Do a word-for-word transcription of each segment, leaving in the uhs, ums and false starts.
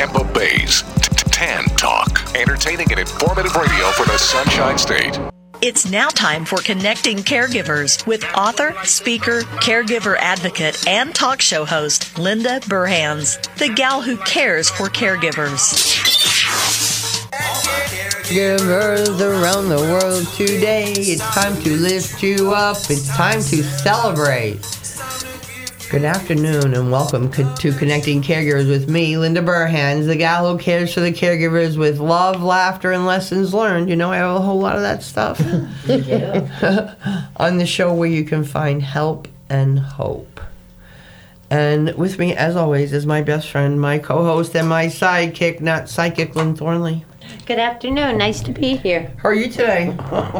Tampa Bay's Tan Talk. Entertaining and informative radio for the Sunshine State. It's now time for Connecting Caregivers with author, speaker, caregiver advocate, and talk show host Linda Burhans, the gal who cares for caregivers. Caregivers around the world today, it's time to lift you up, it's time to celebrate. Good afternoon and welcome to Connecting Caregivers with me, Linda Burhans, the gal who cares for the caregivers with love, laughter, and lessons learned. You know, I have a whole lot of that stuff. On the show where you can find help and hope. And with me, as always, is my best friend, my co-host, and my sidekick, not psychic, Lynn Thornley. Good afternoon. Nice to be here. How are you today?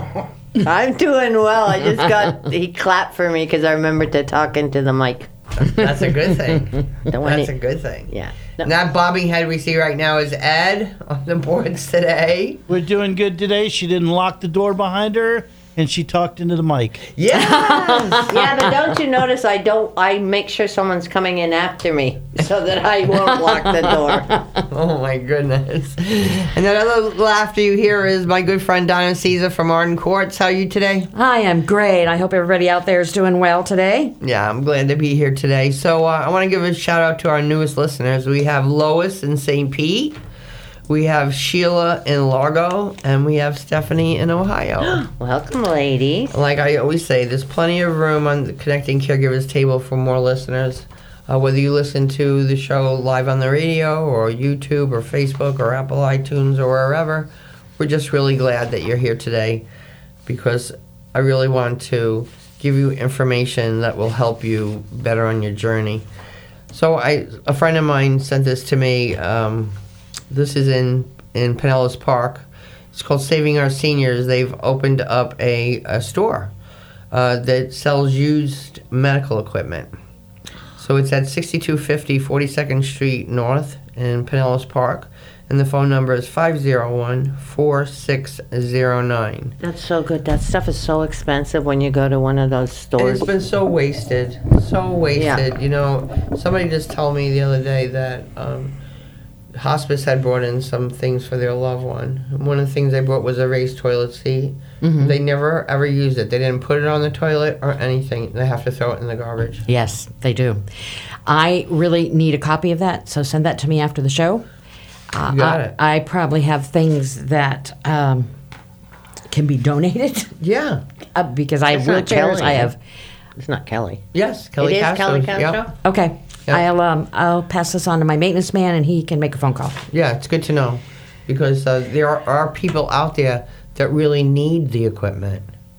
I'm doing well. I just got, he clapped for me because I remembered to talk into the mic. That's a good thing. That's it, a good thing. Yeah. No. That bobbing head we see right now is Ed on the boards today. We're doing good today. She didn't lock the door behind her, and she talked into the mic. Yes. Yeah, but don't you notice I don't, I make sure someone's coming in after me so that I won't lock the door. Oh my goodness. And that other laughter you hear is my good friend Donna Caesar from Arden Courts. How are you today? Hi, I'm great. I hope everybody out there is doing well today. Yeah, I'm glad to be here today. So uh, I want to give a shout out to our newest listeners. We have Lois in Saint Pete. We have Sheila in Largo, and we have Stephanie in Ohio. Welcome, ladies. Like I always say, there's plenty of room on the Connecting Caregivers table for more listeners. Uh, whether you listen to the show live on the radio or YouTube or Facebook or Apple iTunes or wherever, we're just really glad that you're here today because I really want to give you information that will help you better on your journey. So I, a friend of mine sent this to me. Um, This is in, in Pinellas Park. It's called Saving Our Seniors. They've opened up a, a store uh, that sells used medical equipment. So it's at sixty-two fifty forty-second Street North in Pinellas Park. And the phone number is five oh one, four six oh nine. That's so good. That stuff is so expensive when you go to one of those And stores. it's been so wasted. So wasted. Yeah. You know, somebody just told me the other day that... Um, hospice had brought in some things for their loved one. One of the things they brought was a raised toilet seat. Mm-hmm. They never ever used it. They didn't put it on the toilet or anything. They have to throw it in the garbage. Yes, they do. I really need a copy of that, so send that to me after the show. Uh, You got I, it. I probably have things that um, can be donated Yeah. uh, because I have It's not wheelchairs. Kelly. I have. It's not Kelly. Yes, Kelly It is Castro. Kelly Castro? Yep. Okay, Yeah. I'll um, I'll pass this on to my maintenance man, and he can make a phone call. Yeah, it's good to know because uh, there are, are people out there that really need the equipment.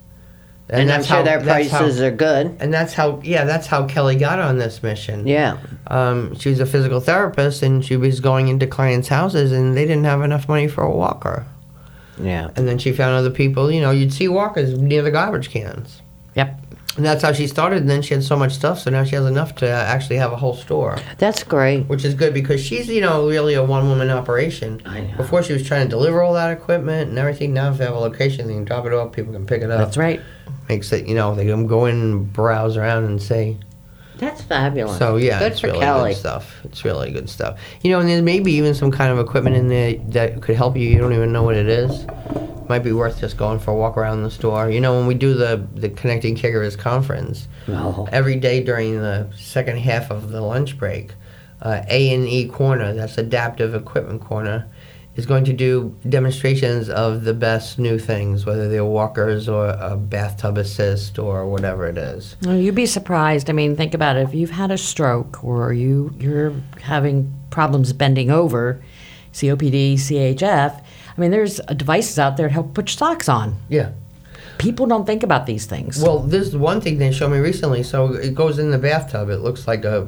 And, I'm sure their that's prices how, are good. And that's how, yeah, that's how Kelly got on this mission. Yeah. Um, she was a physical therapist, and she was going into clients' houses, and they didn't have enough money for a walker. Yeah. And then she found other people, you know, you'd see walkers near the garbage cans. Yep. And that's how she started, and then she had so much stuff, so now she has enough to actually have a whole store. That's great. Which is good because she's, you know, really a one-woman operation. I know. Before she was trying to deliver all that equipment and everything. Now if they have a location, they can drop it off, people can pick it up. That's right. Makes it, you know, they can go in and browse around and say. That's fabulous. So, yeah, good it's for really Kelly. good stuff. It's really good stuff. You know, and there's maybe even some kind of equipment in there that could help you. You don't even know what it is. Might be worth just going for a walk around the store. You know, when we do the, the Connecting Caregivers conference, No. every day during the second half of the lunch break, uh, A and E Corner, that's Adaptive Equipment Corner, is going to do demonstrations of the best new things, whether they're walkers or a bathtub assist or whatever it is. Well, you'd be surprised. I mean, think about it. If you've had a stroke or you, you're having problems bending over, C O P D, C H F, I mean, there's uh, devices out there to help put your socks on. Yeah. People don't think about these things. Well, this is one thing they showed me recently. So it goes in the bathtub. It looks like a,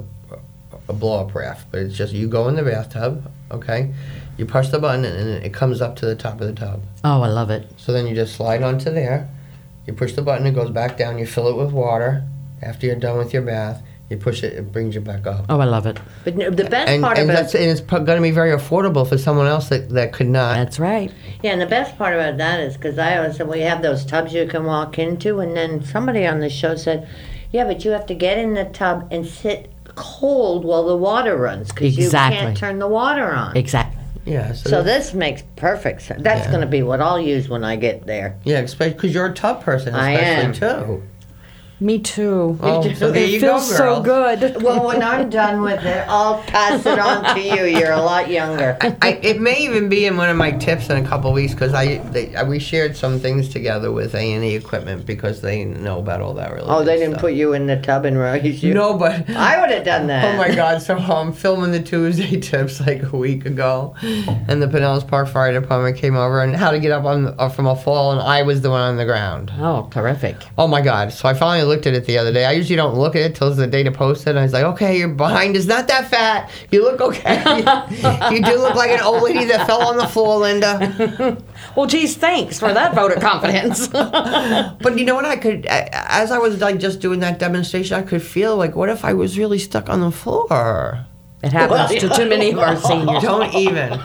a blow-up raft, but it's just you go in the bathtub, okay? You push the button, and it comes up to the top of the tub. Oh, I love it. So then you just slide onto there. You push the button, it goes back down. You fill it with water. After you're done with your bath, you push it, it brings you back up. Oh, I love it. But no, the best And, part and, about that's, and it's going to be very affordable for someone else that, that could not. That's right. yeah, and the best part about that is because I always said, well, you have those tubs you can walk into, and then somebody on the show said, yeah, but you have to get in the tub and sit cold while the water runs because Exactly. you can't turn the water on. Exactly. Yeah. So, So that's- this makes perfect sense. That's Yeah. going to be what I'll use when I get there. yeah, especially because you're a tub person, I especially am. too. Me too. Oh, so there It you feels go, so girl. good. Well, when I'm done with it, I'll pass it on to you. You're a lot younger. I, it may even be in one of my tips in a couple of weeks because I they, I- we shared some things together with A and E equipment because they know about all that really. Oh, good they didn't stuff. put you in the tub and raise you? No, but I would have done that. oh my God! So I'm filming the Tuesday tips like a week ago, and the Pinellas Park Fire Department came over and how to get up on up from a fall, and I was the one on the ground. Oh, terrific. Oh my God! So I finally looked at it the other day. I usually don't look at it till the day to post it. And I was like, okay, your behind is not that fat. You look okay. You do look like an old lady that fell on the floor, Linda. Well, geez, thanks for that vote of confidence. But you know what? I could, as I was like just doing that demonstration, I could feel like, what if I was really stuck on the floor? It happens to too many of our seniors. Don't even.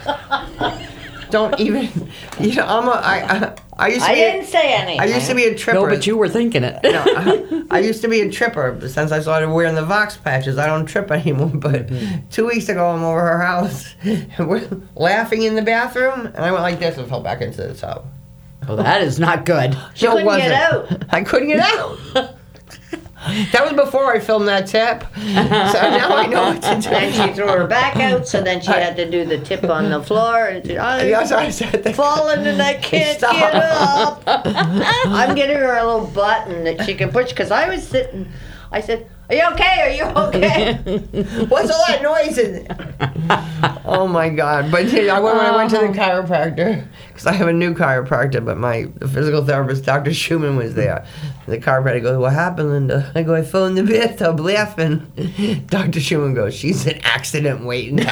Don't even. You know, I'm a. I. I, I used to I be. didn't say anything. I used to be a tripper. No, but you were thinking it. No, I, I used to be a tripper but since I started wearing the Vox patches. I don't trip anymore. But two weeks ago, I'm over her house, and we're laughing in the bathroom, and I went like this and fell back into the tub. Oh, that is not good. She No, it couldn't get wasn't. out. I couldn't get out. That was before I filmed that tip, so now I know what to do. Then she threw her back out, so then she had to do the tip on the floor. And she, Yes, I I'm said that. falling and I can't Stop. get up. I'm getting her a little button that she can push because I was sitting. I said, "Are you okay? Are you okay?" What's all that noise in there? Oh my God! But yeah, I went when I went to the chiropractor because I have a new chiropractor. But my the physical therapist, Doctor Schumann, was there. The chiropractor goes, "What happened, Linda?" I go, "I fell in the bathtub laughing." Doctor Schumann goes, "She's an accident waiting to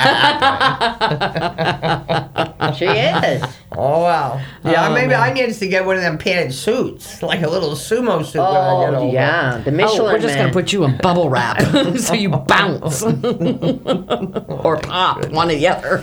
happen." She is. Oh wow! Yeah, Oh, maybe man. I need to get one of them padded suits, like a little sumo suit. when I get Oh older. yeah, the Oh, Michelin we're just Man. going to put you in bubble wrap so you bounce. Or pop, one or the other.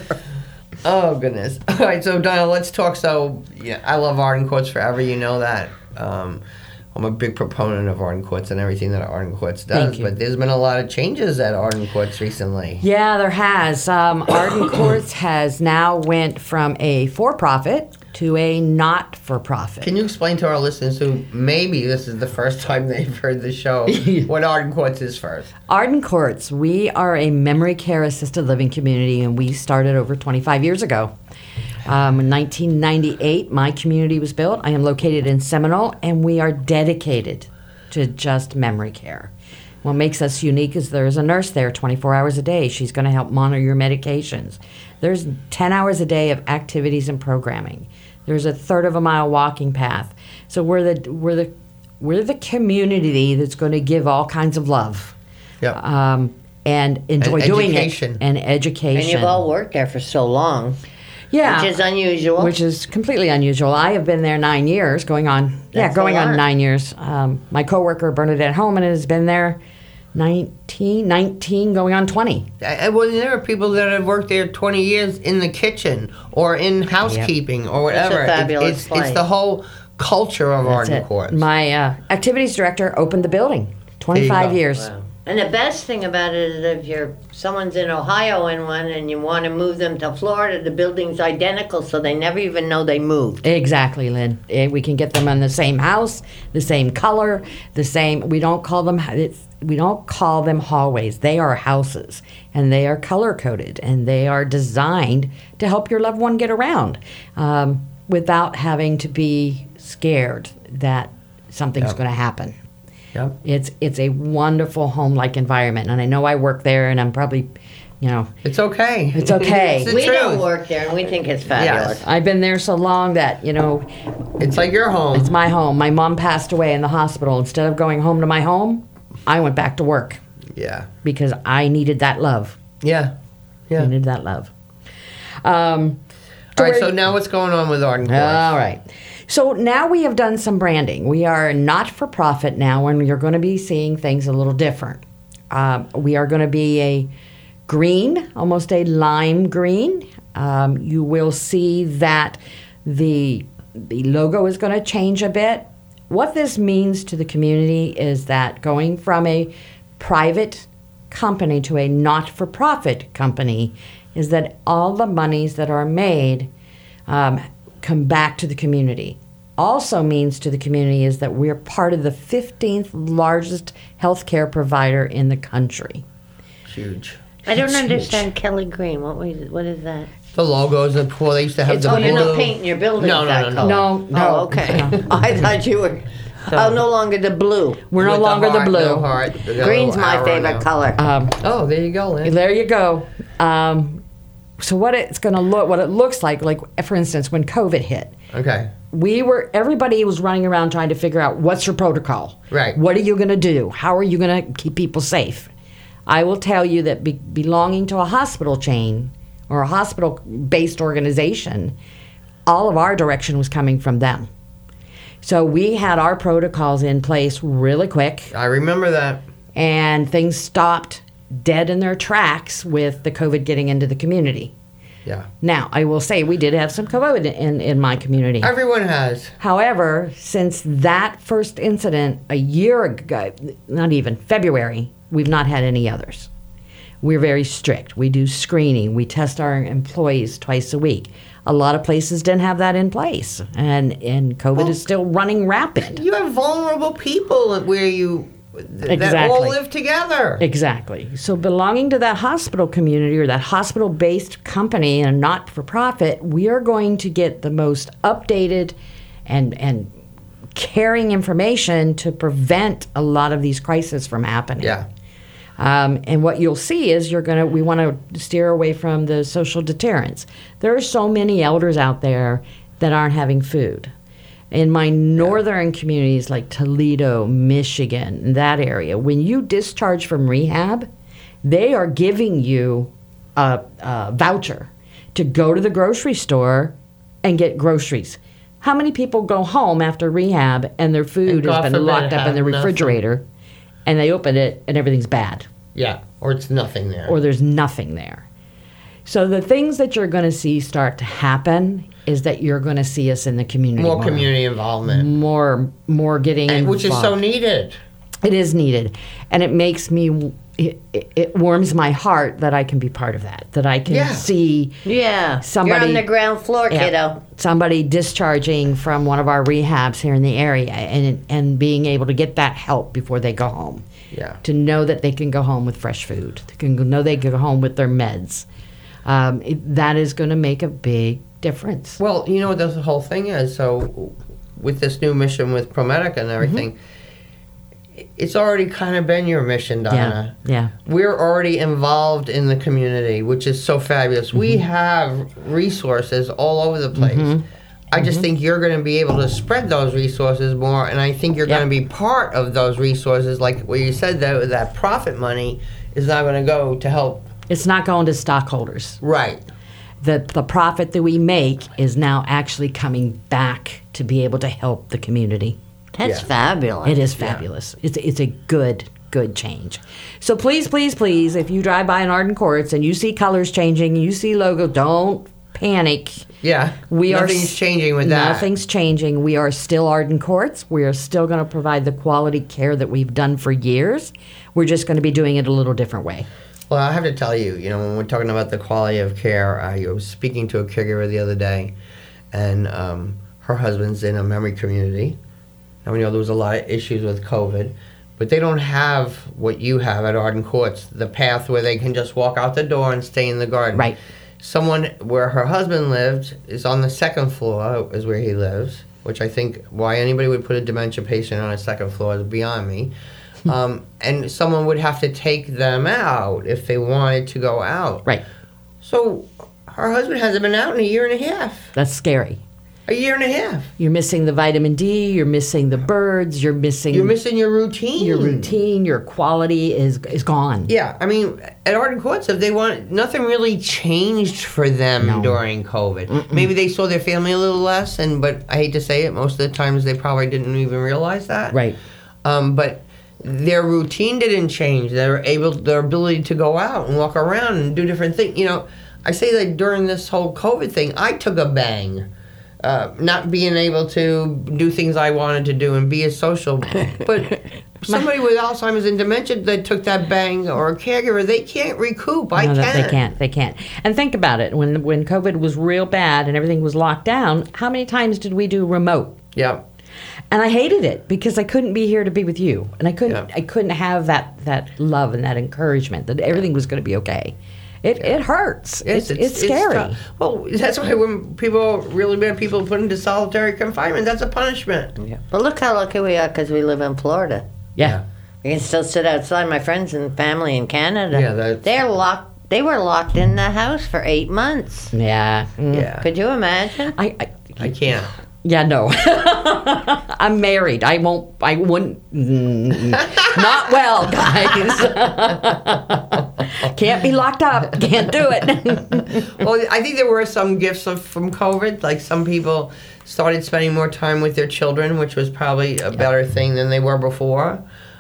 Oh goodness! All right, so Donna, let's talk. So, yeah, I love Arden Courts forever. You know that. Um, I'm a big proponent of Arden Courts and everything that Arden Courts does. Thank you. But there's been a lot of changes at Arden Courts recently. Yeah, there has. Um, Arden Courts has now went from a for-profit to a not-for-profit. Can you explain to our listeners who maybe this is the first time they've heard the show what Arden Courts is first? Arden Courts, we are a memory care assisted living community, and we started over twenty-five years ago. Um, in nineteen ninety-eight, my community was built. I am located in Seminole, and we are dedicated to just memory care. What makes us unique is there's a nurse there twenty-four hours a day. She's going to help monitor your medications. There's ten hours a day of activities and programming. There's a third of a mile walking path. So we're the we're the we're the community that's going to give all kinds of love. Yep. Um, and enjoy And doing education. it. And education. And you've all worked there for so long, yeah. which is unusual. Which is completely unusual. I have been there nine years, going on, yeah, That's a going on lot. nine years. Um, my coworker Bernadette Holman has been there nineteen, nineteen, going on twenty. I, well, there are people that have worked there twenty years in the kitchen or in housekeeping or It's a whatever. It- fabulous it's, place. it's the whole culture of That's Arden it. Courts. My uh, activities director opened the building. twenty-five go. years. Wow. And the best thing about it is if you're someone's in Ohio in one and you want to move them to Florida, the building's identical, so they never even know they moved. Exactly, Lynn. Eh, We can get them in the same house, the same color, the same. We don't call them. It's, we don't call them hallways. They are houses, and they are color coded, and they are designed to help your loved one get around, um, without having to be scared that something's Yep. going to happen. Yep. It's it's a wonderful home-like environment, and I know I work there, and I'm probably, you know, It's okay. It's okay. It's the We truth. don't work there, and we think it's fabulous. Yes. I've been there so long that, you know, It's like your home. it's my home. My mom passed away in the hospital. Instead of going home to my home, I went back to work Yeah. because I needed that love. Yeah. I Yeah. needed that love. Um, All right, Tori- so now what's going on with Arden Courts? All right. So now we have done some branding. We are not for profit now, and you're going to be seeing things a little different. Um, we are going to be a green, almost a lime green. Um, you will see that the the logo is going to change a bit. What this means to the community is that going from a private company to a not-for-profit company is that all the monies that are made um, come back to the community. Also means to the community is that we're part of the fifteenth largest healthcare provider in the country. Huge. I don't It's understand huge. Kelly Green. What was what is that? The logos and before they used to have It's the Oh, you're blue. not painting your building No, no, that no, no. color. No, no. Oh, okay. I thought you were. Oh, no longer the blue. We're no With longer the, heart, blue. The heart, the yellow Green's my arrow favorite now. color. Um, Oh, there you go, Lynn. There you go. Um, so what it's going to look, what it looks like, like for instance, when COVID hit, Okay. we were everybody was running around trying to figure out what's your protocol. Right. What are you going to do? How are you going to keep people safe? I will tell you that be, belonging to a hospital chain or a hospital-based organization, all of our direction was coming from them. So we had our protocols in place really quick, I remember that. and things stopped dead in their tracks with the COVID getting into the community. Yeah. Now, I will say we did have some COVID in, in my community. Everyone has. However, since that first incident a year ago, not even February, we've not had any others. We're very strict. We do screening. We test our employees twice a week. A lot of places didn't have that in place, and, and COVID Well, is still running rapid. You have vulnerable people where you th- that all Exactly. live together. Exactly. So belonging to that hospital community or that hospital-based company and not-for-profit, we are going to get the most updated and and caring information to prevent a lot of these crises from happening. Yeah. Um, and what you'll see is you're gonna we want to steer away from the social deterrence. There are so many elders out there that aren't having food. In my northern communities like Toledo, Michigan, that area, when you discharge from rehab, they are giving you a, a voucher to go to the grocery store and get groceries. How many people go home after rehab and their food And God has been forbid locked up in have the nothing. refrigerator and they open it and everything's bad Yeah. Or it's nothing there. or there's nothing there? So the things that you're going to see start to happen is that you're going to see us in the community more community involvement. more more getting And, which is so involved. needed. It is needed, and it makes me it, it, it warms my heart that I can be part of that, that I can Yeah. see Yeah. Somebody- You're on the ground floor, yeah, kiddo. somebody discharging from one of our rehabs here in the area and and being able to get that help before they go home. Yeah. To know that they can go home with fresh food. They can go- know they can go home with their meds. Um, it, that is going to make a big difference. Well, you know what this whole thing is? So, with this new mission with ProMedica and everything, it's already kind of been your mission, Donna. Yeah, yeah. We're already involved in the community, which is so fabulous. We have resources all over the place. I just think you're going to be able to spread those resources more, and I think you're Yep. going to be part of those resources. Like what you said, that that profit money is not going to go to help. It's not going to stockholders. Right. The, the profit that we make is now actually coming back to be able to help the community. That's Yeah. fabulous. It is fabulous. It's, it's a good, good change. So please, please, please, if you drive by an Arden Courts and you see colors changing, you see logo, don't panic. Yeah. We are Nothing's s- changing with that. Nothing's changing. We are still Arden Courts. We are still going to provide the quality care that we've done for years. We're just going to be doing it a little different way. Well, I have to tell you, you know, when we're talking about the quality of care, I was speaking to a caregiver the other day, and um, her husband's in a memory community. And we know there was a lot of issues with COVID, but they don't have what you have at Arden Courts, the path where they can just walk out the door and stay in the garden. Right. Someone where her husband lived is on the second floor, is where he lives, which I think why anybody would put a dementia patient on a second floor is beyond me. Um, and someone would have to take them out if they wanted to go out. Right. So her husband hasn't been out in a year and a half. That's scary. A year and a half. You're missing the vitamin D, you're missing the birds, you're missing You're missing your routine. your routine, your quality is is gone. Yeah, I mean, at Arden Courts, if they want, nothing really changed for them No. during COVID. Maybe they saw their family a little less, and but I hate to say it, most of the times they probably didn't even realize that. Right. Um, but their routine didn't change. They were able, their ability to go out and walk around and do different things. You know, I say that during this whole COVID thing, I took a bang. uh, not being able to do things I wanted to do and be a social. But somebody with Alzheimer's and dementia that took that bang, or a caregiver, they can't recoup. I no, can. that they can't. They can't. And think about it. When when COVID was real bad and everything was locked down, how many times did we do remote? Yep. And I hated it because I couldn't be here to be with you, and I couldn't. Yeah. I couldn't have that that love and that encouragement that everything was going to be okay. It it hurts. It's it's, scary. tough. Well, that's why when people, really bad people, put into solitary confinement, that's a punishment. Yeah. But look how lucky we are because we live in Florida. Yeah. We can still sit outside. My friends and family in Canada, Yeah, that's- they're locked. They were locked in the house for eight months. Yeah. Mm. Yeah. Could you imagine? I, I I can't. yeah no. I'm married. I won't. I wouldn't. Mm, not well, guys. Can't be locked up. Can't do it. Well, I think there were some gifts of, from COVID. Like some people started spending more time with their children, which was probably a better thing than they were before.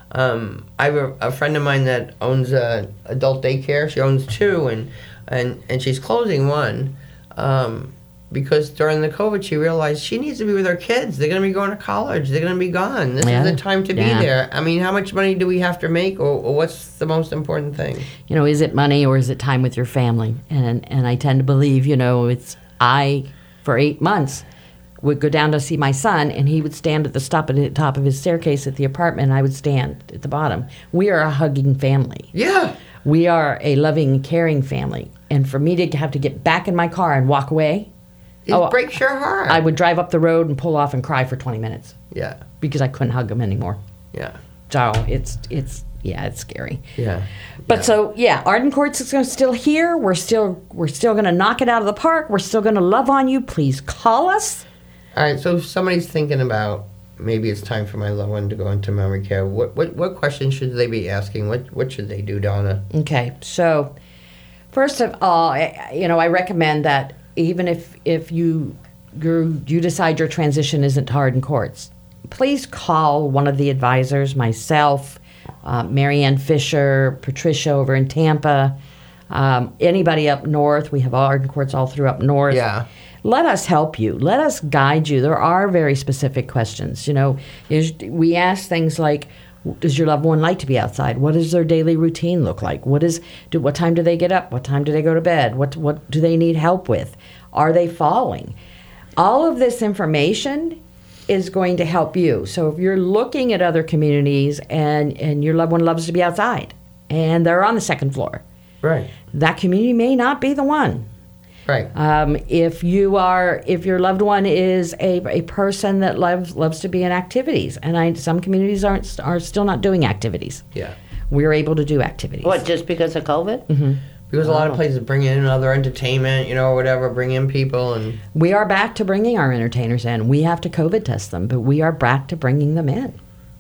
Um, I have a, a friend of mine that owns a adult daycare. She owns two, and and, and she's closing one um, because during the COVID she realized she needs to be with her kids. They're going to be going to college. They're going to be gone. This Yeah. is the time to Yeah. be there. I mean, how much money do we have to make, or, or what's the most important thing? You know, is it money or is it time with your family? And and I tend to believe, you know, it's I for eight months would go down to see my son, and he would stand at the stop at the top of his staircase at the apartment, and I would stand at the bottom. We are a hugging family. Yeah. We are a loving, caring family. And for me to have to get back in my car and walk away, It Oh, breaks your heart. I would drive up the road and pull off and cry for twenty minutes Yeah. because I couldn't hug him anymore. Yeah. So it's it's yeah, it's scary. Yeah. But Yeah. so yeah, Arden Courts is gonna still here. We're still we're still gonna knock it out of the park. We're still gonna love on you. Please call us. All right, so if somebody's thinking about maybe it's time for my loved one to go into memory care, what what, what questions should they be asking? What what should they do, Donna? Okay, so first of all, I, you know, I recommend that even if if you you you decide your transition isn't to Arden Courts, please call one of the advisors, myself, uh, Marianne Fisher, Patricia over in Tampa, um, anybody up north. We have Arden Courts all through up north. Yeah. Let us help you. Let us guide you. There are very specific questions. You know, is, we ask things like, does your loved one like to be outside? What does their daily routine look like? What is? Do, what time do they get up? What time do they go to bed? What what do they need help with? Are they falling? All of this information is going to help you. So if you're looking at other communities and, and your loved one loves to be outside and they're on the second floor, Right. that community may not be the one. Right. Um, if you are, if your loved one is a, a person that loves loves to be in activities, and I, some communities aren't are still not doing activities. Yeah. We're able to do activities. What, just because of COVID? Mm-hmm. Because a lot of places bring in other entertainment, you know, or whatever, bring in people and We are back to bringing our entertainers in. We have to COVID test them, but we are back to bringing them in.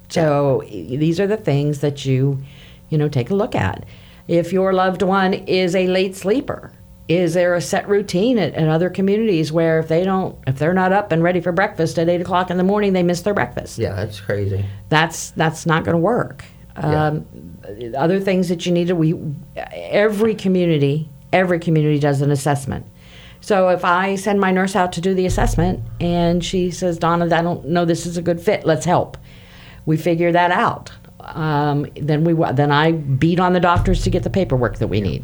So e- these are the things that you, you know, take a look at. If your loved one is a late sleeper, is there a set routine at, at other communities where if they don't, if they're not up and ready for breakfast at eight o'clock in the morning, they miss their breakfast? yeah, that's crazy. That's that's not going to work. Yeah. Um, other things that you need to we every community every community does an assessment. So if I send my nurse out to do the assessment and she says, Donna, I don't know this is a good fit, let's help. We figure that out. Um, then we then I beat on the doctors to get the paperwork that we need.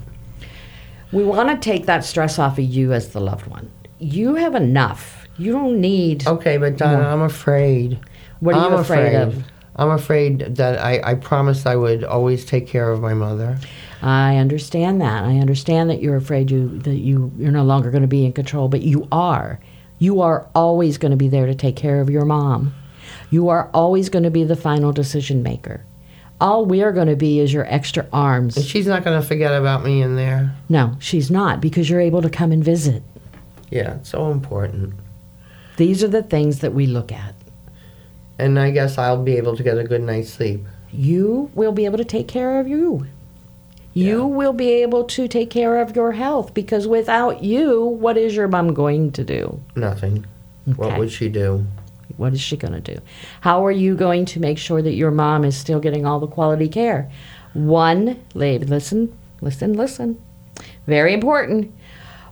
We want to take that stress off of you as the loved one. You have enough. You don't need. Okay, but Donna, I'm afraid. What are you I'm afraid of? I'm afraid that I, I promised I would always take care of my mother. I understand that. I understand that you're afraid you that you you're no longer going to be in control, but you are. You are always going to be there to take care of your mom. You are always going to be the final decision maker. All we are going to be is your extra And arms. she's not going to forget about me in there. No, she's not, because you're able to come and visit. Yeah, it's so important. These are the things that we look at. And I guess I'll be able to get a good night's sleep. You will be able to take care of you. You Yeah. will be able to take care of your health, because without you, what is your mom going to do? Nothing. What Okay. would she do? What is she going to do? How are you going to make sure that your mom is still getting all the quality care? One, lady, listen, listen, listen. Very important.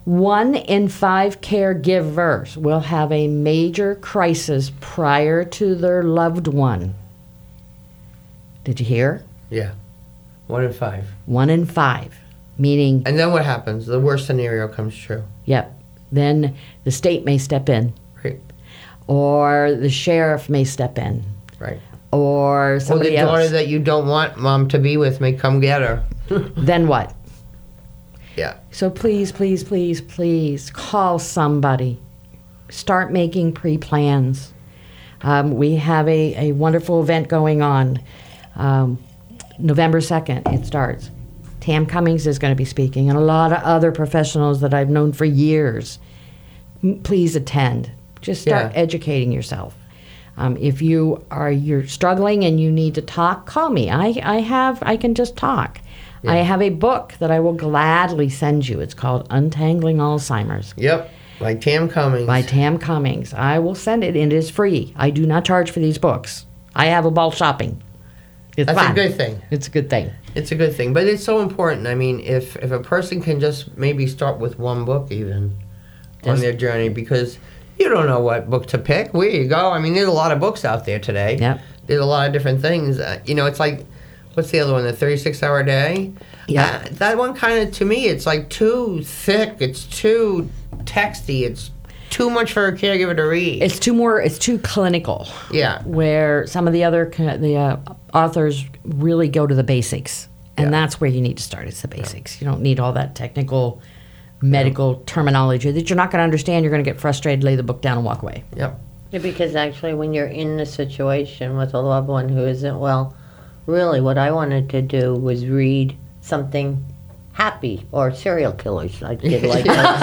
One in five caregivers will have a major crisis prior to their loved one. Did you hear? Yeah. One in five. One in five. Meaning, And then what happens? The worst scenario comes true. yep, then the state may step in, Right. or the sheriff may step in, Right. or Or somebody the daughter else. that you don't want mom to be with may come get her. Then what? Yeah. So please, please, please, please call somebody. Start making pre-plans. Um, we have a, a wonderful event going on. Um, November second, it starts. Tam Cummings is going to be speaking, and a lot of other professionals that I've known for years. M- Please attend. Just start Yeah. educating yourself. Um, if you are you're struggling and you need to talk, call me. I, I have I can just talk. I have a book that I will gladly send you. It's called Untangling Alzheimer's Yep. Like Tam Cummings. by Tam Cummings. I will send it, and it is free. I do not charge for these books. I have a ball shopping. It's That's fun. a good thing. It's a good thing. It's a good thing. But it's so important. I mean, if, if a person can just maybe start with one book even on Yes. their journey, because you don't know what book to pick. Where you go. I mean, there's a lot of books out there today. Yep. There's a lot of different things. Uh, you know, it's like, what's the other one? The thirty-six hour day? Yeah. Uh, that one kind of, to me, it's like too thick. It's too texty. It's too much for a caregiver to read. It's too more. It's too clinical. yeah. Where some of the other co- the uh, authors really go to the basics, and Yeah. that's where you need to start. It's the basics. You don't need all that technical, medical terminology that you're not going to understand. You're going to get frustrated, lay the book down, and walk away. Yep. Yeah, because actually, when you're in the situation with a loved one who isn't well, really what I wanted to do was read something happy or serial killers. I did like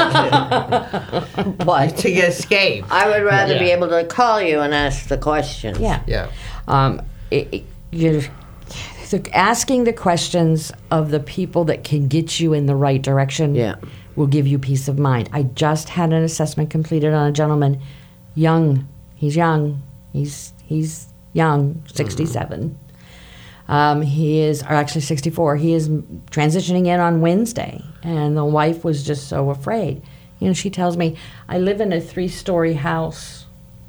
that too. But To get escape. I would rather be Yeah. able to call you and ask the questions. Yeah. Yeah. Um, it, it, you're so asking the questions of the people that can get you in the right direction. Yeah. Will give you peace of mind. I just had an assessment completed on a gentleman, young. He's young. He's he's young, sixty-seven. Um, he is, or actually sixty-four. He is transitioning in on Wednesday, and the wife was just so afraid. You know, she tells me, "I live in a three-story house,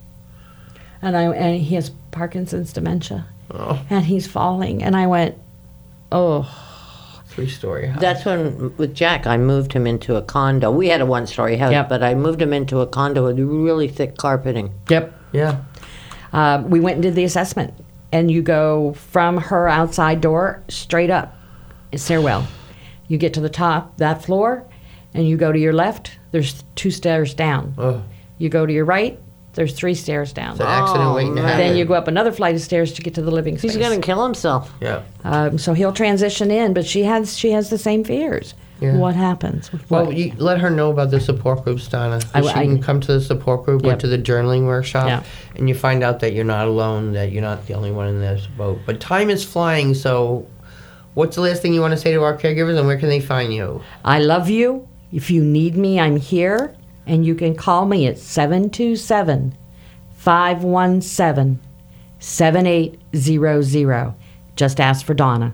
and I and he has Parkinson's dementia, Oh, and he's falling." And I went, "Oh, three story house. That's when, with Jack, I moved him into a condo. We had a one story house, Yep. but I moved him into a condo with really thick carpeting. yep." Yeah. Uh, we went and did the assessment, and you go from her outside door straight up, a stairwell. You get to the top, that floor, and you go to your left, there's two stairs down. Oh, You go to your right, there's three stairs down. it's an accident waiting to man. happen. Then you go up another flight of stairs to get to the living space. He's going to kill himself. Yeah. Um, so he'll transition in, but she has she has the same fears. Yeah. What happens? Well, What- you let her know about the support groups, Donna. I- she I- can come to the support group or Yep. to the journaling workshop, Yeah. and you find out that you're not alone, that you're not the only one in this boat. But time is flying, so what's the last thing you want to say to our caregivers, and where can they find you? I love you. If you need me, I'm here. And you can call me at seven two seven, five one seven, seven eight zero zero. Just ask for Donna.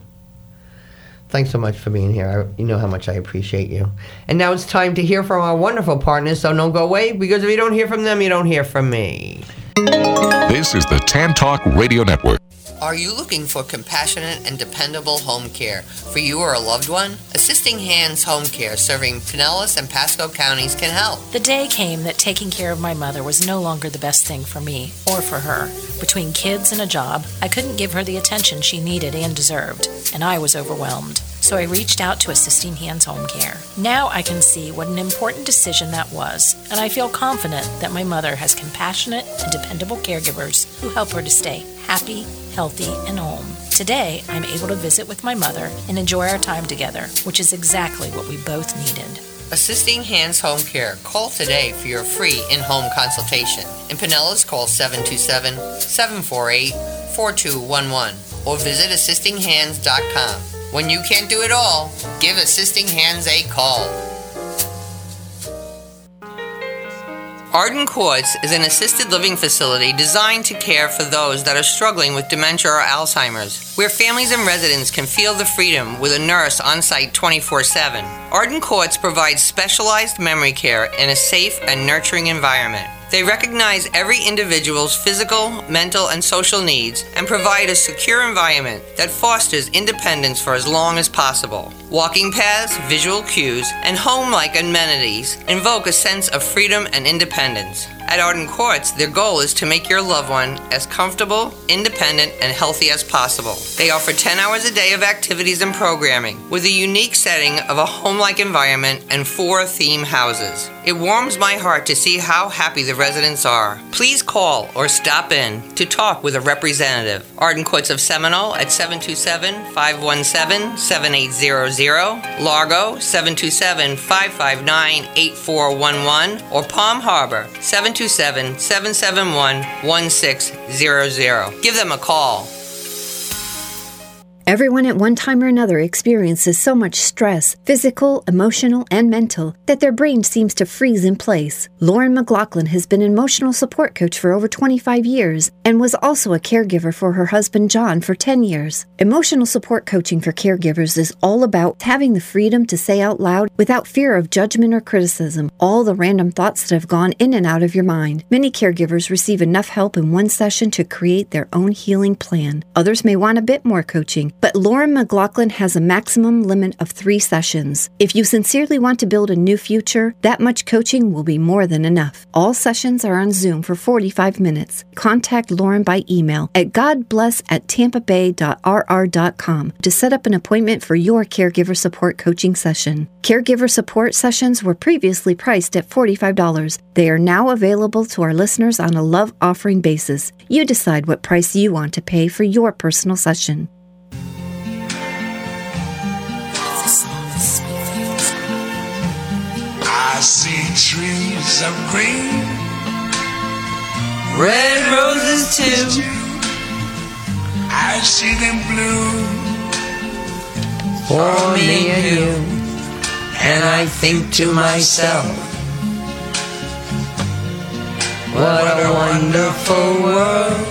Thanks so much for being here. I, you know how much I appreciate you. And now it's time to hear from our wonderful partners, so don't go away, because if you don't hear from them, you don't hear from me. This is the Tan Talk Radio Network. Are you looking for compassionate and dependable home care for you or a loved one? Assisting Hands Home Care, serving Pinellas and Pasco counties, can help. The day came that taking care of my mother was no longer the best thing for me or for her. Between kids and a job, I couldn't give her the attention she needed and deserved, and I was overwhelmed. So I reached out to Assisting Hands Home Care. Now I can see what an important decision that was, and I feel confident that my mother has compassionate and dependable caregivers who help her to stay happy, healthy, and home. Today, I'm able to visit with my mother and enjoy our time together, which is exactly what we both needed. Assisting Hands Home Care. Call today for your free in-home consultation. In Pinellas, call seven two seven, seven four eight, four two one one or visit assisting hands dot com. When you can't do it all, give Assisting Hands a call. Arden Courts is an assisted living facility designed to care for those that are struggling with dementia or Alzheimer's, where families and residents can feel the freedom with a nurse on site twenty-four seven. Arden Courts provides specialized memory care in a safe and nurturing environment. They recognize every individual's physical, mental, and social needs and provide a secure environment that fosters independence for as long as possible. Walking paths, visual cues, and home-like amenities invoke a sense of freedom and independence. At Arden Courts, their goal is to make your loved one as comfortable, independent, and healthy as possible. They offer ten hours a day of activities and programming, with a unique setting of a home-like environment and four theme houses. It warms my heart to see how happy the residents are. Please call or stop in to talk with a representative. Arden Courts of Seminole at seven two seven, five one seven, seven eight zero zero, Largo seven two seven, five five nine, eight four one one, or Palm Harbor seven two seven, seven seven one, one six zero zero. Give them a call. Everyone at one time or another experiences so much stress, physical, emotional, and mental, that their brain seems to freeze in place. Lauren McLaughlin has been an emotional support coach for over twenty-five years and was also a caregiver for her husband John for ten years. Emotional support coaching for caregivers is all about having the freedom to say out loud, without fear of judgment or criticism, all the random thoughts that have gone in and out of your mind. Many caregivers receive enough help in one session to create their own healing plan. Others may want a bit more coaching, but Lauren McLaughlin has a maximum limit of three sessions. If you sincerely want to build a new future, that much coaching will be more than enough. All sessions are on Zoom for forty-five minutes. Contact Lauren by email at godbless at tampa bay dot r r dot com to set up an appointment for your caregiver support coaching session. Caregiver support sessions were previously priced at forty-five dollars. They are now available to our listeners on a love offering basis. You decide what price you want to pay for your personal session. I see trees of green, red roses too. I see them blue for me and you. And I think to myself, what a wonderful world.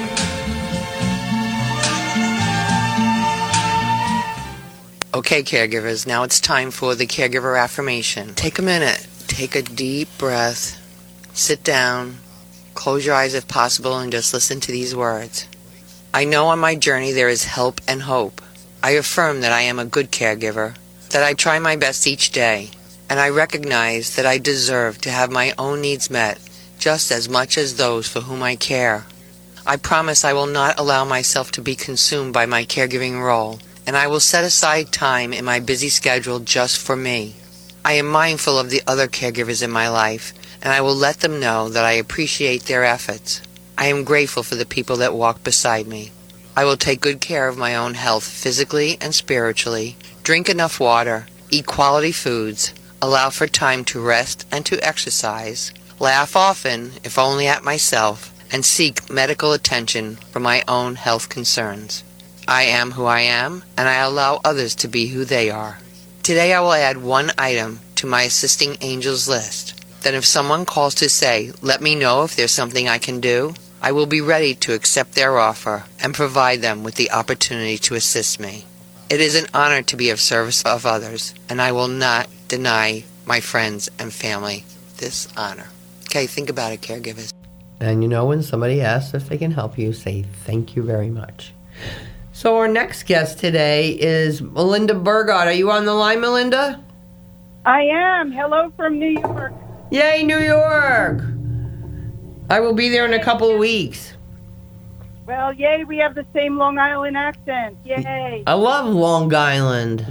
Okay, caregivers, now it's time for the caregiver affirmation. Take a minute, take a deep breath, sit down, close your eyes if possible, and just listen to these words. I know on my journey there is help and hope. I affirm that I am a good caregiver, that I try my best each day, and I recognize that I deserve to have my own needs met just as much as those for whom I care. I promise I will not allow myself to be consumed by my caregiving role, and I will set aside time in my busy schedule just for me. I am mindful of the other caregivers in my life, and I will let them know that I appreciate their efforts. I am grateful for the people that walk beside me. I will take good care of my own health physically and spiritually, drink enough water, eat quality foods, allow for time to rest and to exercise, laugh often, if only at myself, and seek medical attention for my own health concerns. I am who I am, and I allow others to be who they are. Today I will add one item to my assisting angels list. Then if someone calls to say, let me know if there's something I can do, I will be ready to accept their offer and provide them with the opportunity to assist me. It is an honor to be of service of others, and I will not deny my friends and family this honor. Okay, think about it, caregivers. And you know, when somebody asks if they can help you, say thank you very much. So our next guest today is Melinda Burgott. Are you on the line, Melinda? I am. Hello from New York. Yay, New York! I will be there in a couple of weeks. Well, yay, we have the same Long Island accent. Yay. I love Long Island.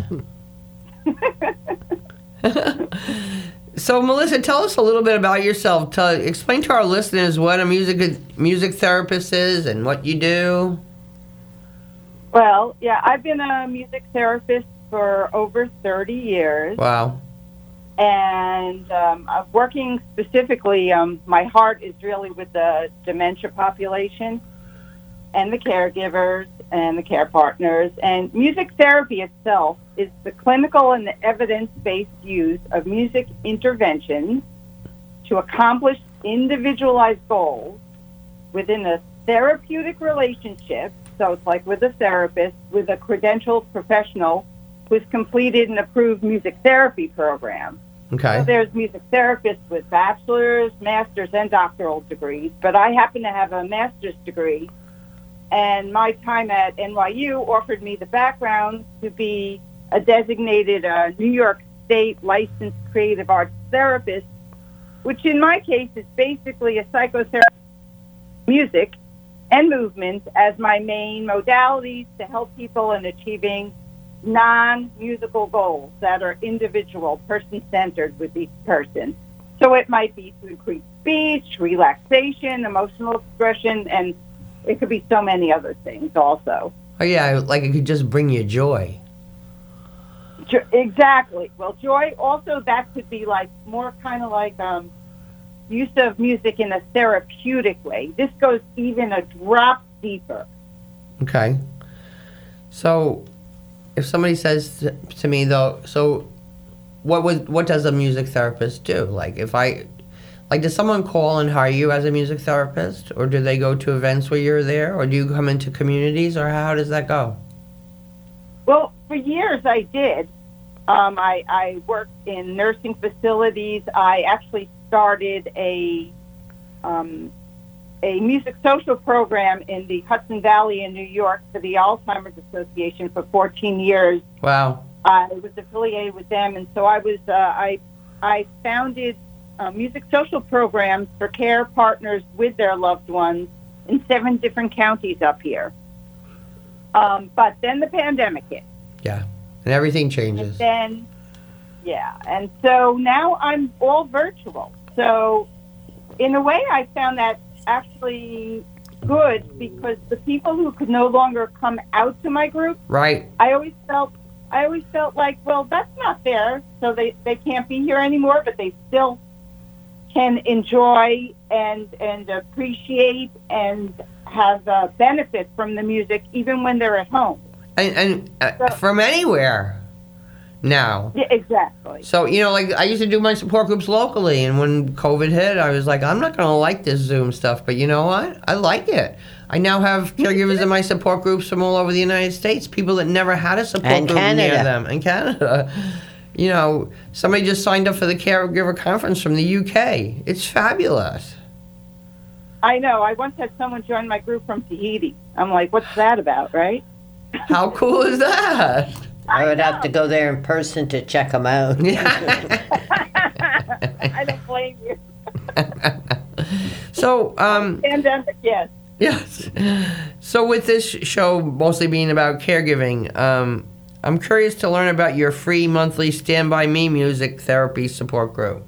So, Melissa, tell us a little bit about yourself. Tell, explain to our listeners what a music music therapist is and what you do. Well, yeah, I've been a music therapist for over thirty years. Wow. And um, I'm working specifically, um, my heart is really with the dementia population and the caregivers and the care partners. And music therapy itself is the clinical and the evidence-based use of music interventions to accomplish individualized goals within a therapeutic relationship. So it's like with a therapist, with a credentialed professional who's completed an approved music therapy program. Okay. So there's music therapists with bachelor's, master's, and doctoral degrees, but I happen to have a master's degree, and my time at N Y U offered me the background to be a designated uh, New York State licensed creative arts therapist, which in my case is basically a psychotherapist, music and movement as my main modalities to help people in achieving non-musical goals that are individual, person-centered with each person. So it might be to increase speech, relaxation, emotional expression, and it could be so many other things also. Oh, yeah, like it could just bring you joy. Jo- exactly. Well, joy also, that could be like more kind of like um, use of music in a therapeutic way. This goes even a drop deeper. Okay. So if somebody says to, to me, though, so what would, what does a music therapist do? Like if I, like does someone call and hire you as a music therapist? Or do they go to events where you're there? Or do you come into communities? Or how does that go? Well, for years I did. Um, I, I worked in nursing facilities. I actually started a um, a music social program in the Hudson Valley in New York for the Alzheimer's Association for fourteen years. Wow. I was affiliated with them, and so I was uh, I I founded uh, music social programs for care partners with their loved ones in seven different counties up here. Um, but then the pandemic hit. Yeah. And everything changes. And then, yeah. And so now I'm all virtual. So in a way, I found that actually good because the people who could no longer come out to my group, right. I always felt, I always felt like, well, that's not fair. So they, they can't be here anymore, but they still can enjoy and, and appreciate and have uh, benefit from the music even when they're at home. And, and uh, from anywhere now. Yeah, exactly. So, you know, like I used to do my support groups locally, and when COVID hit, I was like, I'm not going to like this Zoom stuff, but you know what? I like it. I now have caregivers in my support groups from all over the United States, people that never had a support and group Canada. near them. And Canada. You know, somebody just signed up for the caregiver conference from the U K. It's fabulous. I know. I once had someone join my group from Tahiti. I'm like, what's that about, right? How cool is that? I would have to go there in person to check them out. I don't blame you. So, um... Pandemic, yes. Yes. So with this show mostly being about caregiving, um, I'm curious to learn about your free monthly Stand By Me music therapy support group.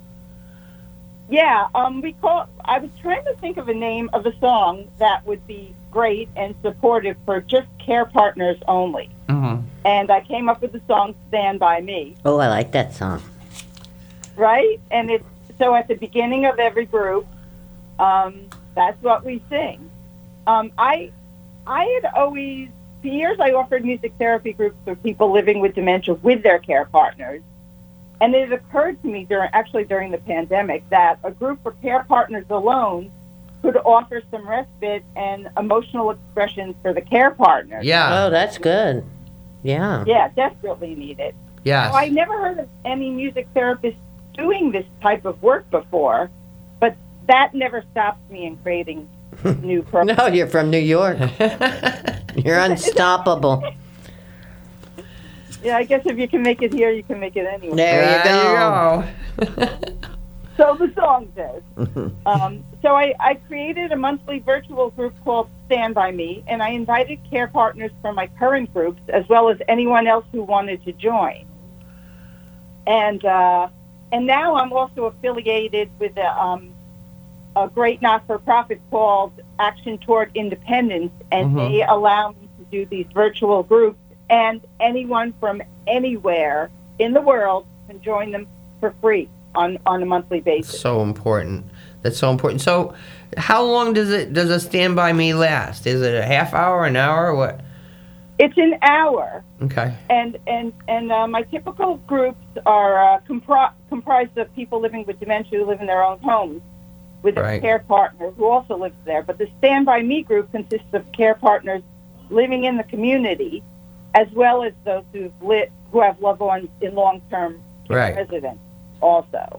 Yeah, um, we call. I was trying to think of a name of a song that would be great and supportive for just care partners only. Mm-hmm. And I came up with the song "Stand By Me." Oh, I like that song. Right, and it's so at the beginning of every group, um, that's what we sing. Um, I, I had always, for years, I offered music therapy groups for people living with dementia with their care partners. And it occurred to me during, actually during the pandemic, that a group for care partners alone could offer some respite and emotional expression for the care partners. Yeah. Oh, that's good. Yeah. Yeah, desperately needed. Yes. So I never heard of any music therapist doing this type of work before, but that never stops me in creating new programs. No, you're from New York. You're unstoppable. Yeah, I guess if you can make it here, you can make it anywhere. There you go. There you go. So the song says. um, so I, I created a monthly virtual group called Stand By Me, and I invited care partners from my current groups as well as anyone else who wanted to join. And uh, and now I'm also affiliated with a, um, a great not-for-profit called Action Toward Independence, and Mhm. they allow me to do these virtual groups, and anyone from anywhere in the world can join them for free on, on a monthly basis. So important. That's so important. So, how long does it does a Stand By Me last? Is it a half hour, an hour, or what? It's an hour, Okay. and and and uh, my typical groups are uh, compri- comprised of people living with dementia who live in their own homes. with a Right. care partner who also lives there. But the Stand By Me group consists of care partners living in the community, as well as those who've lit, who have loved ones in long-term care Right. residence also.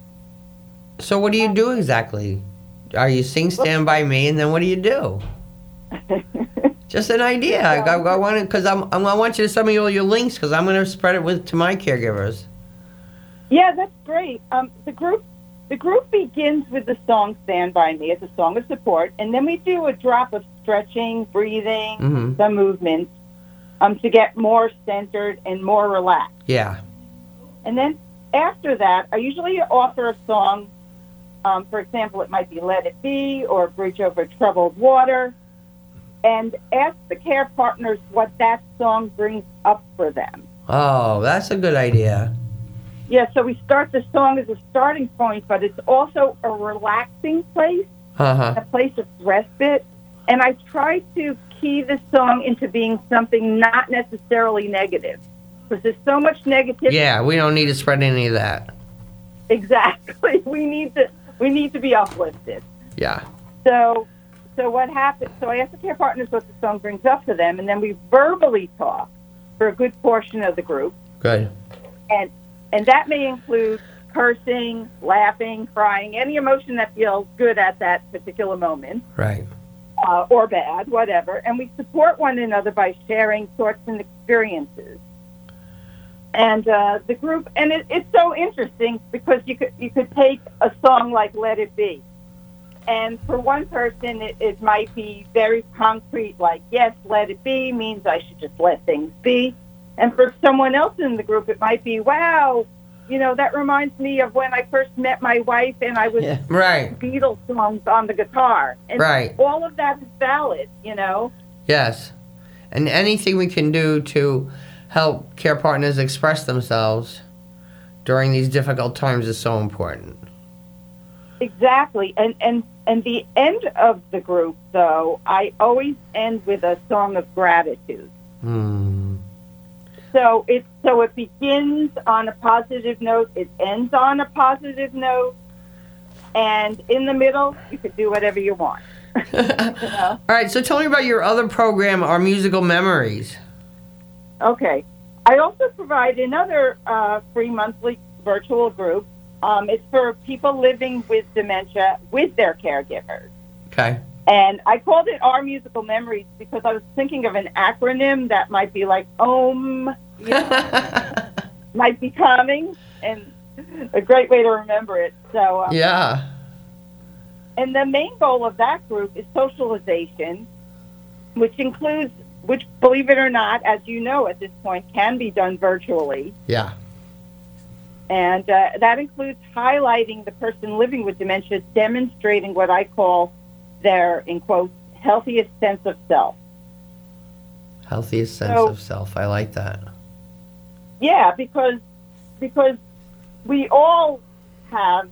So what do you do exactly? Are you sing Stand By Me, and then what do you do? Just an idea. I, I, I want to, because I'm, I'm, I want you to send me all your links, because I'm going to spread it with to my caregivers. Yeah, that's great. Um, the group the group begins with the song Stand By Me as a song of support, and then we do a drop of stretching, breathing, Mhm. some movements um, to get more centered and more relaxed. Yeah. And then after that, I usually offer a song. Um, for example, it might be Let It Be or Bridge Over Troubled Water, and ask the care partners what that song brings up for them. Oh, that's a good idea. Yeah, so we start the song as a starting point, but it's also a relaxing place, Uh-huh. a place of respite. And I try to key the song into being something not necessarily negative, because there's so much negativity. Yeah, we don't need to spread any of that. Exactly. We need to we need to be uplifted. Yeah. So so what happens? So I ask the care partners what the song brings up for them, and then we verbally talk for a good portion of the group. Good. And and that may include cursing, laughing, crying, any emotion that feels good at that particular moment, Right. uh, or bad, whatever. And we support one another by sharing thoughts and experiences. And uh, the group, and it, it's so interesting because you could you could take a song like Let It Be, and for one person it, it might be very concrete, like, yes, let it be means I should just let things be. And for someone else in the group, it might be, wow, you know, that reminds me of when I first met my wife and I was Yeah. Right. Beatles songs on the guitar. And Right. all of that is valid, you know. Yes. And anything we can do to help care partners express themselves during these difficult times is so important. Exactly. And and and the end of the group, though, I always end with a song of gratitude. Hmm. So it so it begins on a positive note, it ends on a positive note, and in the middle, you could do whatever you want. You know? All right, so tell me about your other program, Our Musical Memories. Okay. I also provide another uh, free monthly virtual group. Um, it's for people living with dementia with their caregivers. Okay. And I called it Our Musical Memories because I was thinking of an acronym that might be like OM, you know, might be calming, and a great way to remember it. So um, Yeah. And the main goal of that group is socialization, which includes, which, believe it or not, as you know at this point, can be done virtually. Yeah. And uh, that includes highlighting the person living with dementia, demonstrating what I call their, in quotes, healthiest sense of self. Healthiest sense So- of self. I like that. Yeah, because because we all have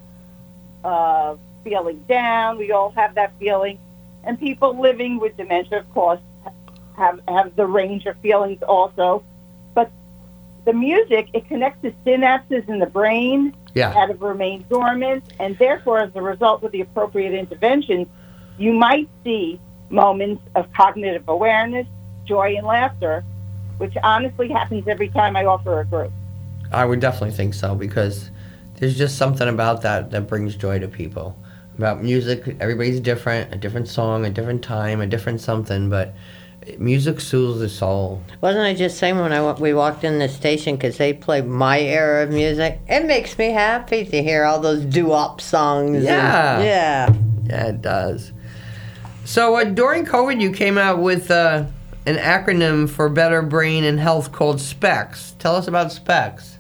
uh, feeling down. We all have that feeling, and people living with dementia, of course, have have the range of feelings also. But the music, it connects the synapses in the brain Yeah. that have remained dormant, and therefore, as a result, with the appropriate interventions, you might see moments of cognitive awareness, joy, and laughter, which honestly happens every time I offer a group. I would definitely think so, because there's just something about that that brings joy to people. About music, everybody's different, a different song, a different time, a different something, but music soothes the soul. Wasn't I just saying when I wa- we walked in the station because they play my era of music? It makes me happy to hear all those doo-wop songs. and- Yeah. yeah. Yeah, it does. So uh, during COVID, you came out with uh, an acronym for better brain and health called SPECS. Tell us about SPECS.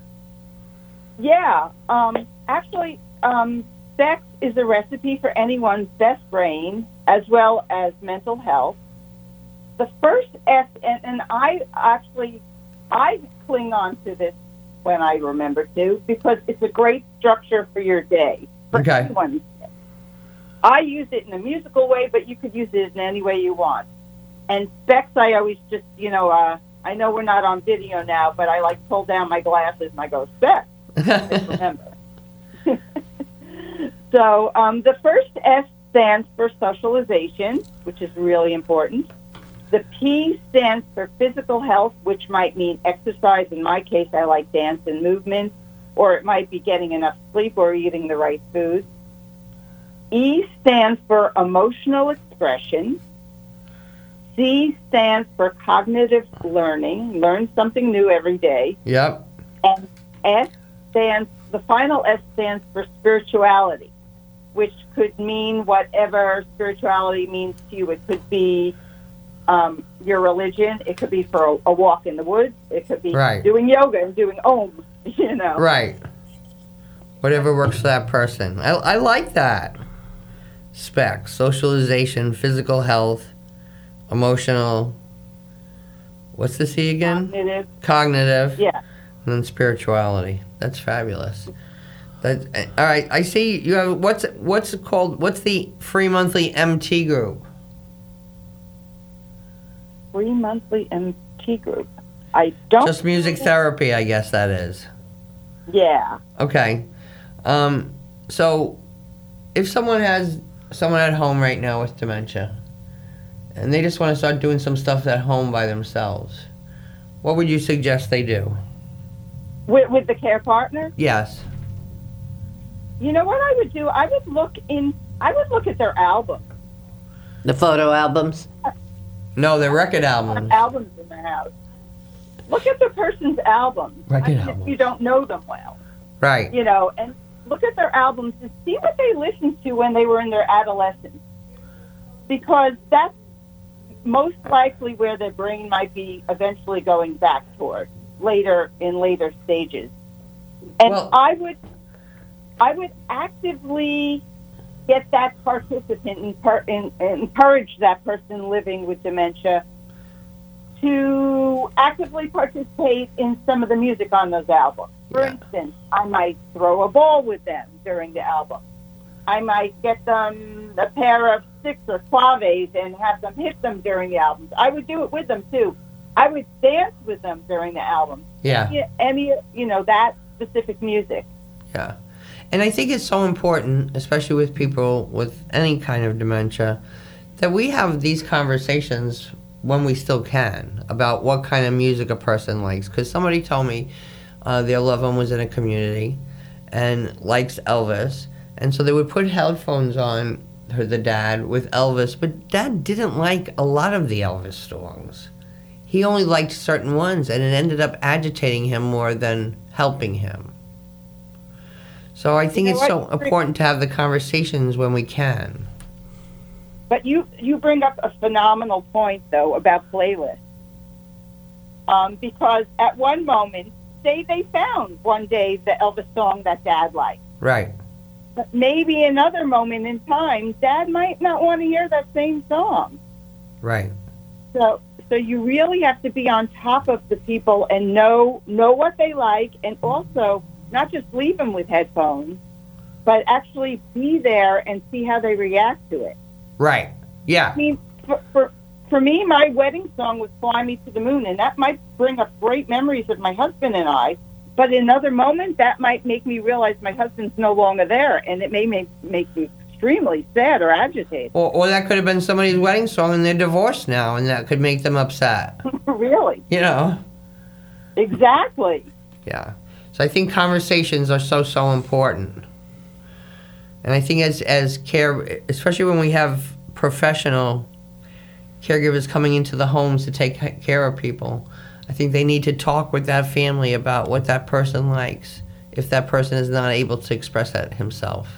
Yeah, um, actually, um, sex is a recipe for anyone's best brain as well as mental health. The first S, and, and I actually, I cling on to this when I remember to, because it's a great structure for your day, for Okay. anyone's day. I use it in a musical way, but you could use it in any way you want. And specs, I always just, you know, uh, I know we're not on video now, but I like pull down my glasses and I go, specs. Remember. So um, the first S stands for socialization, which is really important. The P stands for physical health, which might mean exercise. In my case, I like dance and movement, or it might be getting enough sleep or eating the right food. E stands for emotional expression. C stands for cognitive learning, learn something new every day. Yep. And S stands, the final S stands for spirituality, which could mean whatever spirituality means to you. It could be um, your religion. It could be for a, a walk in the woods. It could be right. doing yoga and doing Om, you know. Right. Whatever works for that person. I, I like that. Spec, socialization, physical health, emotional, what's the C again? Cognitive. Cognitive. Yeah. And then spirituality. That's fabulous. That, all right, I see you have, what's what's it called, what's the free monthly M T group? Free monthly M T group. I don't... Just music therapy, I guess that is. Yeah. Okay. Um, so, if someone has someone at home right now with dementia, and they just want to start doing some stuff at home by themselves, what would you suggest they do? With, with the care partner? Yes. You know what I would do? I would look in. I would look at their album. The photo albums? No, the record albums. Albums in their house. Look at the person's albums. Record I mean, albums. if you don't know them well. Right. You know, and look at their albums to see what they listened to when they were in their adolescence. Because that's most likely where their brain might be eventually going back toward later in later stages. And well, I would I would actively get that participant and per, in, encourage that person living with dementia to actively participate in some of the music on those albums. For yeah. instance, I might throw a ball with them during the album. I might get them a pair of sticks or claves and have them hit them during the albums. I would do it with them, too. I would dance with them during the album. Yeah. Any, you know, that specific music. Yeah. And I think it's so important, especially with people with any kind of dementia, that we have these conversations when we still can about what kind of music a person likes. Because somebody told me uh, their loved one was in a community and likes Elvis. And so they would put headphones on, her, the dad, with Elvis. But Dad didn't like a lot of the Elvis songs. He only liked certain ones, and it ended up agitating him more than helping him. So I think You know it's what? so important to have the conversations when we can. But you, you bring up a phenomenal point, though, about playlists. Um, because at one moment, say they found one day the Elvis song that Dad liked. Right. But maybe another moment in time, Dad might not want to hear that same song. Right. So so you really have to be on top of the people and know know what they like, and also not just leave them with headphones, but actually be there and see how they react to it. Right. Yeah. I mean, for, for, for me, my wedding song was Fly Me to the Moon, and that might bring up great memories of my husband and I, but in another moment, that might make me realize my husband's no longer there, and it may make, make me extremely sad or agitated. Or, or that could have been somebody's wedding song and they're divorced now, and that could make them upset. Really? You know? Exactly. Yeah. So I think conversations are so, so important. And I think as, as care, especially when we have professional caregivers coming into the homes to take care of people, I think they need to talk with that family about what that person likes if that person is not able to express that himself.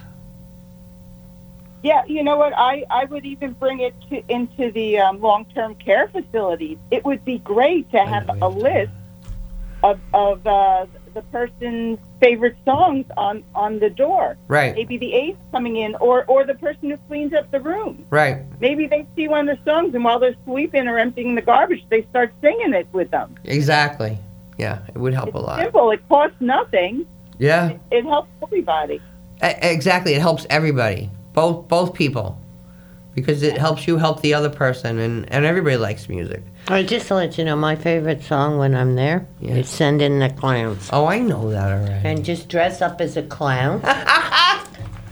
Yeah, you know what? I, I would even bring it to, into the um, long-term care facilities. It would be great to have a list of, of uh, the person's favorite songs on, on the door. Right. Maybe the aides coming in, or, or the person who cleans up the room. Right. Maybe they see one of the songs, and while they're sweeping or emptying the garbage, they start singing it with them. Exactly. Yeah, it would help it's a lot. Simple. It costs nothing. Yeah. It, it helps everybody. A- exactly. It helps everybody. Both both people. Because it helps you help the other person, and, and everybody likes music. All right, just to let you know, my favorite song when I'm there Yeah. is Send in the Clowns. Oh, I know that already. And just dress up as a clown.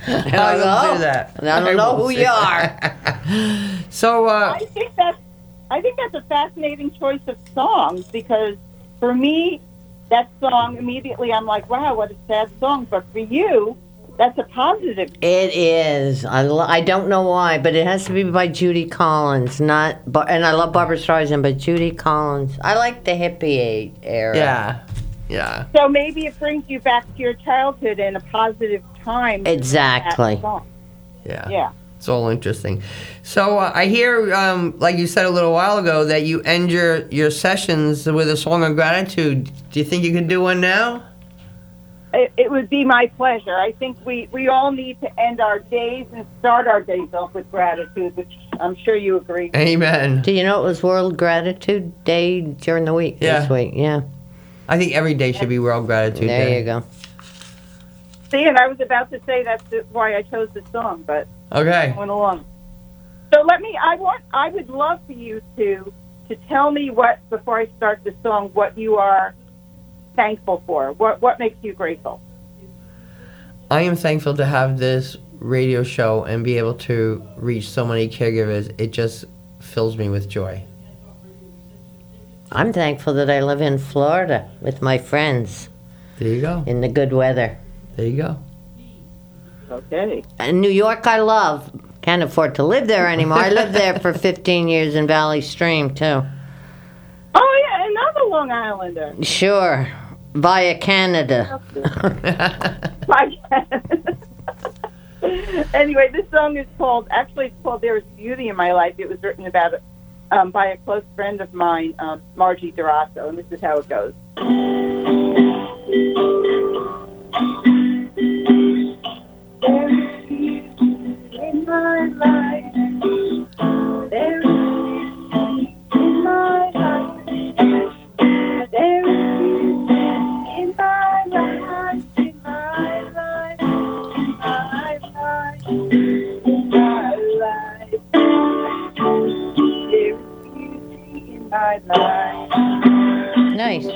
And I will do that. I don't know who you are. So, uh, I think that's I think that's a fascinating choice of songs because for me, that song immediately I'm like, wow, what a sad song. But for you, that's a positive. It is. I, lo- I don't know why, but it has to be by Judy Collins, not. Bar- and I love Barbra Streisand, but Judy Collins. I like the hippie era. yeah, yeah. So maybe it brings you back to your childhood and a positive time. Exactly. That song. Yeah. Yeah. It's all interesting. So uh, I hear, um, like you said a little while ago, that you end your, your sessions with a song of gratitude. Do you think you can do one now? It, it would be my pleasure. I think we, we all need to end our days and start our days off with gratitude, which I'm sure you agree. Amen. Do you know it was World Gratitude Day during the week Yeah. this week? Yeah. I think every day should be World Gratitude There Day. you go. See, and I was about to say that's why I chose the song, but Okay. I went along. So let me. I want. I would love for you to to tell me what before I start the song what you are thankful for. What what makes you grateful? I am thankful to have this radio show and be able to reach so many caregivers. It just fills me with joy. I'm thankful that I live in Florida with my friends There you go. in the good weather. There you go. Okay. And New York I love. Can't afford to live there anymore. I lived there for fifteen years in Valley Stream, too. Oh yeah, another Long Islander. Sure. Via Canada. Anyway, this song is called, actually it's called There Is Beauty in My Life. It was written about um, by a close friend of mine, um, Margie Durasso, and this is how it goes. There is beauty in my life. There is beauty in my life. There is beauty in my life, in my life, in my life, in my life. There is beauty in my life. Nice.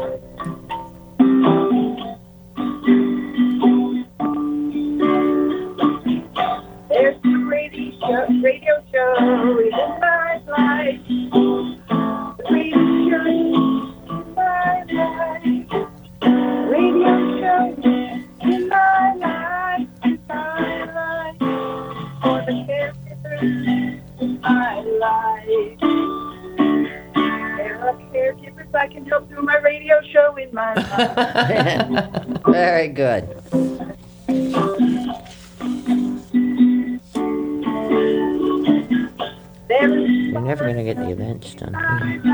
There's a radio show, radio show in my life. The radio show in my life. Radio show in my life, in my life. For the caregivers in my life. There are caregivers I can help through my radio show in my life. Very good. You're never going to get the events done. And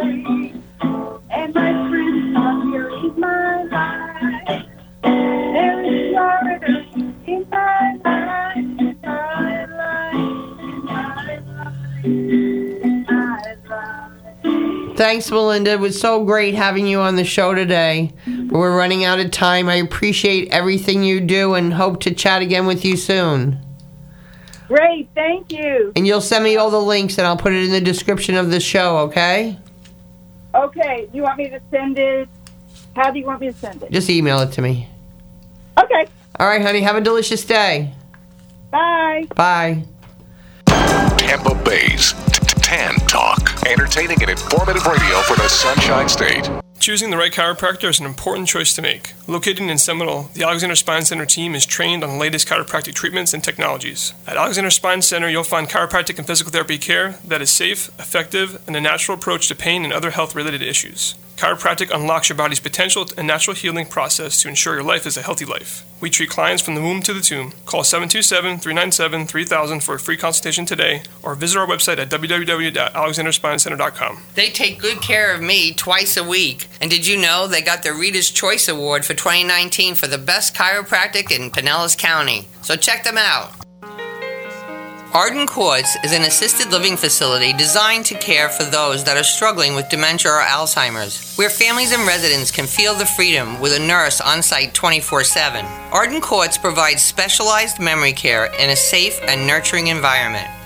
my friends are here in my life. There is Florida in my life, in my life, in my life, in my life. Thanks, Melinda. It was so great having you on the show today. But we're running out of time. I appreciate everything you do and hope to chat again with you soon. Great, thank you. And you'll send me all the links and I'll put it in the description of the show, okay? Okay, you want me to send it? How do you want me to send it? Just email it to me. Okay, All right, honey. Have a delicious day. bye. Bye. Tampa Bay's Tan Talk. Entertaining and informative radio for the Sunshine State. Choosing the right chiropractor is an important choice to make. Located in Seminole, the Alexander Spine Center team is trained on the latest chiropractic treatments and technologies. At Alexander Spine Center, you'll find chiropractic and physical therapy care that is safe, effective, and a natural approach to pain and other health-related issues. Chiropractic unlocks your body's potential and natural healing process to ensure your life is a healthy life. We treat clients from the womb to the tomb. Call seven two seven, three nine seven, three thousand for a free consultation today or visit our website at w w w dot alexander spine center dot com. They take good care of me twice a week. And did you know they got the Reader's Choice Award for twenty nineteen for the best chiropractic in Pinellas County? So check them out. Arden Courts is an assisted living facility designed to care for those that are struggling with dementia or Alzheimer's, where families and residents can feel the freedom with a nurse on site twenty-four seven. Arden Courts provides specialized memory care in a safe and nurturing environment.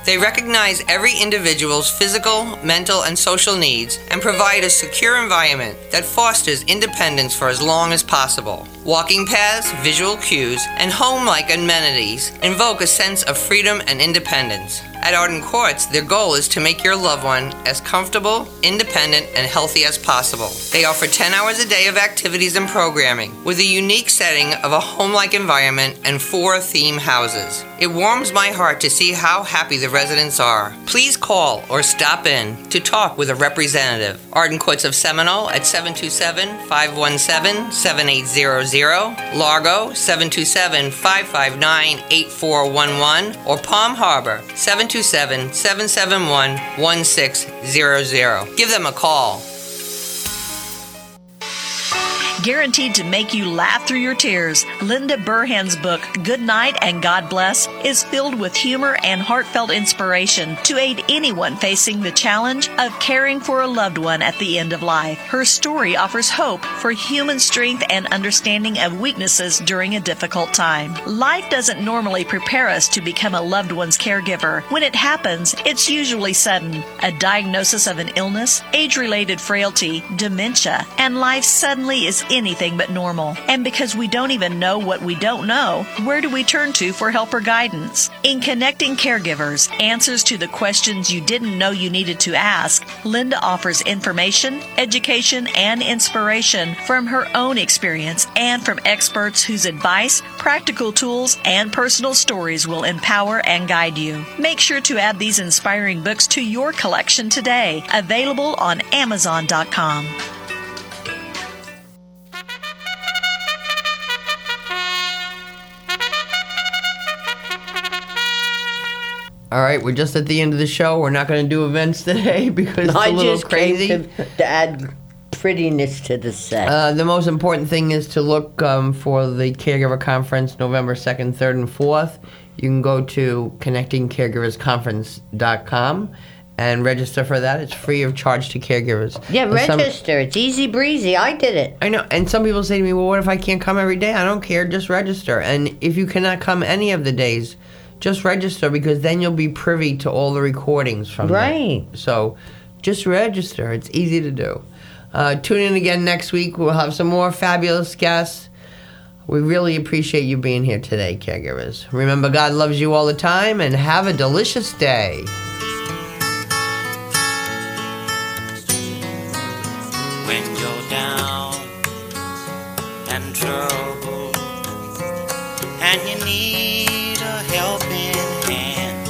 They recognize every individual's physical, mental, and social needs and provide a secure environment that fosters independence for as long as possible. Walking paths, visual cues, and home-like amenities invoke a sense of freedom and independence. At Arden Courts, their goal is to make your loved one as comfortable, independent, and healthy as possible. They offer ten hours a day of activities and programming, with a unique setting of a home-like environment and four theme houses. It warms my heart to see how happy the residents are. Please call or stop in to talk with a representative. Arden Courts of Seminole at seven two seven, five one seven, seven eight zero zero, Largo seven two seven, five five nine, eight four one one, or Palm Harbor seven two seven, seven seven one, one six zero zero. Give them a call. Guaranteed to make you laugh through your tears, Linda Burhan's book, Good Night and God Bless, is filled with humor and heartfelt inspiration to aid anyone facing the challenge of caring for a loved one at the end of life. Her story offers hope for human strength and understanding of weaknesses during a difficult time. Life doesn't normally prepare us to become a loved one's caregiver. When it happens, it's usually sudden. A diagnosis of an illness, age-related frailty, dementia, and life suddenly is anything but normal. And because we don't even know what we don't know, where do we turn to for help or guidance? In Connecting Caregivers, Answers to the Questions You Didn't Know You Needed to Ask, Linda offers information, education, and inspiration from her own experience and from experts whose advice, practical tools, and personal stories will empower and guide you. Make sure to add these inspiring books to your collection today. Available on Amazon dot com. All right, we're just at the end of the show. We're not going to do events today because it's I a little just crazy. came to, to add prettiness to the set. Uh, the most important thing is to look um, for the Caregiver Conference November second, third, and fourth. You can go to connecting caregivers conference dot com and register for that. It's free of charge to caregivers. Yeah, And some- register. It's easy breezy. I did it. I know, and some people say to me, well, what if I can't come every day? I don't care, just register. And if you cannot come any of the days, just register, because then you'll be privy to all the recordings from them. Right. So just register. It's easy to do. Uh, tune in again next week. We'll have some more fabulous guests. We really appreciate you being here today, caregivers. Remember, God loves you all the time, and have a delicious day. When you're down and troubled and you need a helping hand,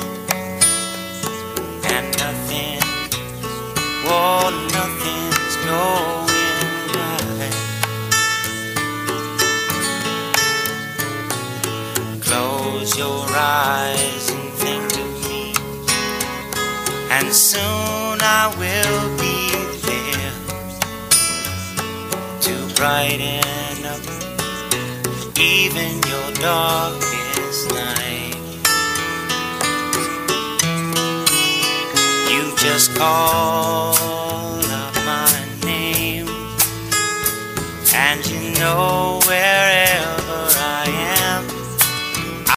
and nothing, oh, nothing's going right. Close your eyes and think of me, and soon I will be brighten up even your darkest night. You just call out my name, and you know